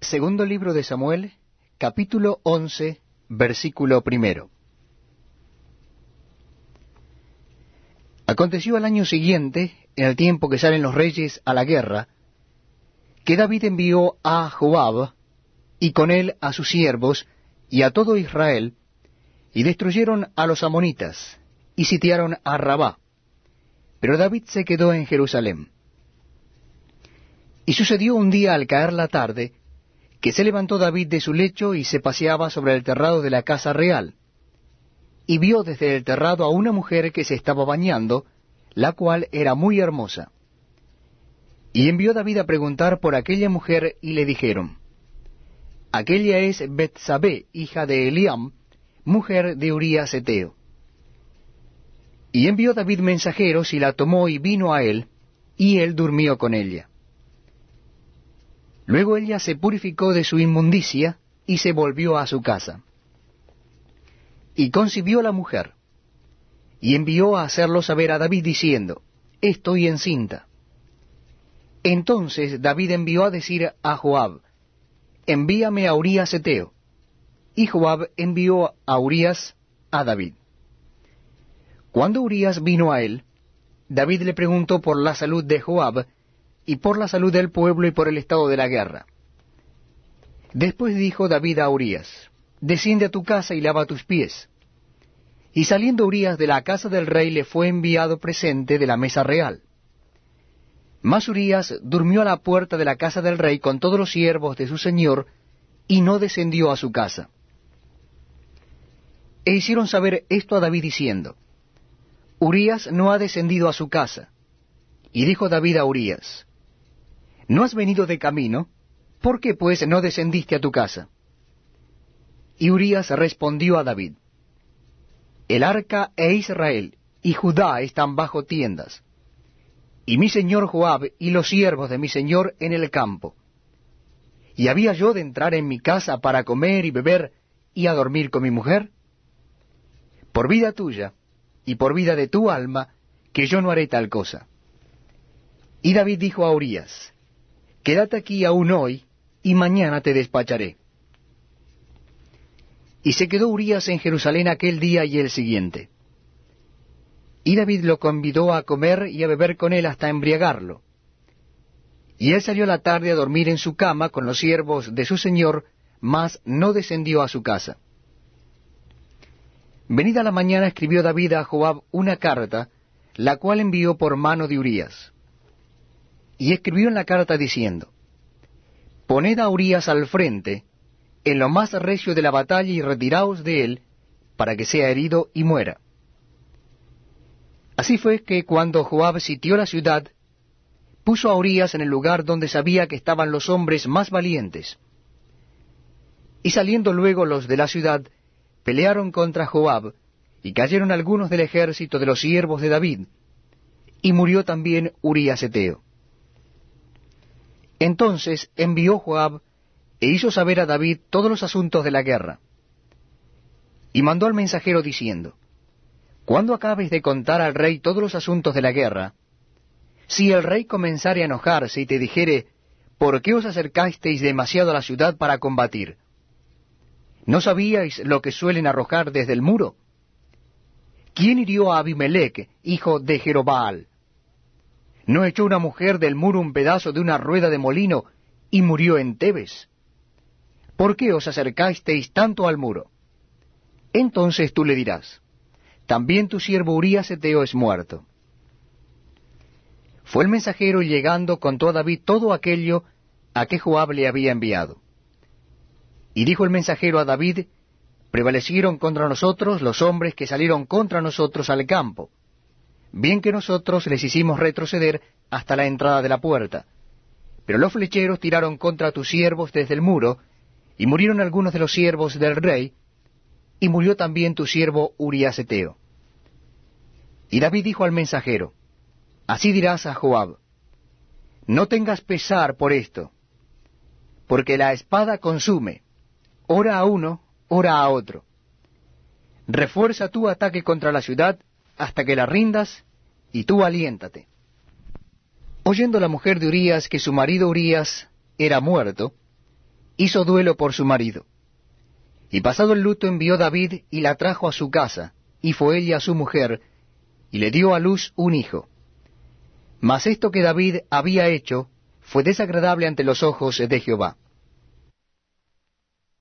Segundo libro de Samuel, capítulo 11, versículo primero. Aconteció al año siguiente, en el tiempo que salen los reyes a la guerra, que David envió a Joab, y con él a sus siervos, y a todo Israel, y destruyeron a los amonitas, y sitiaron a Rabá. Pero David se quedó en Jerusalén. Y sucedió un día al caer la tarde, que se levantó David de su lecho y se paseaba sobre el terrado de la casa real, y vio desde el terrado a una mujer que se estaba bañando, la cual era muy hermosa. Y envió David a preguntar por aquella mujer, y le dijeron: aquella es Betsabé, hija de Eliam, mujer de Urías Heteo. Y envió David mensajeros, y la tomó y vino a él, y él durmió con ella. Luego ella se purificó de su inmundicia, y se volvió a su casa. Y concibió la mujer, y envió a hacerlo saber a David, diciendo: estoy encinta. Entonces David envió a decir a Joab: envíame a Urías Heteo. Y Joab envió a Urías a David. Cuando Urías vino a él, David le preguntó por la salud de Joab, y por la salud del pueblo, y por el estado de la guerra. Después dijo David a Urías: desciende a tu casa y lava tus pies. Y saliendo Urías de la casa del rey, le fue enviado presente de la mesa real. Mas Urías durmió a la puerta de la casa del rey con todos los siervos de su señor, y no descendió a su casa. E hicieron saber esto a David, diciendo: Urías no ha descendido a su casa. Y dijo David a Urías: ¿no has venido de camino? ¿Por qué pues no descendiste a tu casa? Y Urías respondió a David: el arca e Israel y Judá están bajo tiendas, y mi señor Joab y los siervos de mi señor en el campo. ¿Y había yo de entrar en mi casa para comer y beber y a dormir con mi mujer? Por vida tuya y por vida de tu alma, que yo no haré tal cosa. Y David dijo a Urías: quédate aquí aún hoy, y mañana te despacharé. Y se quedó Urías en Jerusalén aquel día y el siguiente. Y David lo convidó a comer y a beber con él hasta embriagarlo. Y él salió a la tarde a dormir en su cama con los siervos de su señor, mas no descendió a su casa. Venida la mañana escribió David a Joab una carta, la cual envió por mano de Urías. Y escribió en la carta diciendo: poned a Urías al frente, en lo más recio de la batalla, y retiraos de él, para que sea herido y muera. Así fue que cuando Joab sitió la ciudad, puso a Urías en el lugar donde sabía que estaban los hombres más valientes. Y saliendo luego los de la ciudad, pelearon contra Joab, y cayeron algunos del ejército de los siervos de David, y murió también Urías Heteo. Entonces envió Joab, e hizo saber a David todos los asuntos de la guerra. Y mandó al mensajero diciendo: cuando acabes de contar al rey todos los asuntos de la guerra, si el rey comenzare a enojarse y te dijere: ¿por qué os acercasteis demasiado a la ciudad para combatir? ¿No sabíais lo que suelen arrojar desde el muro? ¿Quién hirió a Abimelech, hijo de Jerobaal? ¿No echó una mujer del muro un pedazo de una rueda de molino y murió en Tebes? ¿Por qué os acercasteis tanto al muro? Entonces tú le dirás: también tu siervo Urías Heteo es muerto. Fue el mensajero, y llegando contó a David todo aquello a que Joab le había enviado. Y dijo el mensajero a David: prevalecieron contra nosotros los hombres que salieron contra nosotros al campo, bien que nosotros les hicimos retroceder hasta la entrada de la puerta. Pero los flecheros tiraron contra tus siervos desde el muro, y murieron algunos de los siervos del rey, y murió también tu siervo Urías Heteo. Y David dijo al mensajero: así dirás a Joab: no tengas pesar por esto, porque la espada consume, ora a uno, ora a otro. Refuerza tu ataque contra la ciudad hasta que la rindas, y tú aliéntate. Oyendo la mujer de Urías que su marido Urías era muerto, hizo duelo por su marido. Y pasado el luto envió David y la trajo a su casa, y fue ella su mujer, y le dio a luz un hijo. Mas esto que David había hecho fue desagradable ante los ojos de Jehová.